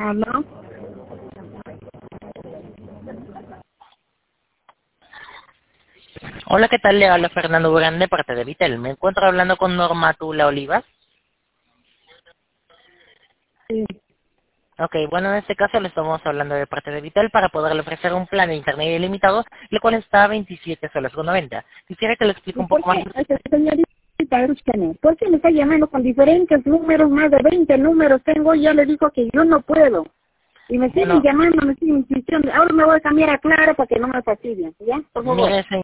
¿Aló? Hola, ¿qué tal? Le habla Fernando Durán de parte de Vitel. Me encuentro hablando con Norma Tula Olivas. Sí. Ok, bueno, en este caso le estamos hablando de parte de Vitel para poderle ofrecer un plan de internet ilimitado, el cual está a 27 soles con 90. Quisiera que le explique ¿Y un por poco más. qué, señorita, escúchame, por qué me está llamando con diferentes números, más de 20 números tengo? Ya le digo que yo no puedo. Y me siguen Bueno, llamando, me siguen insistiendo. Ahora me voy a cambiar a Claro para que no me fastidien, ¿ya? Por favor. mire,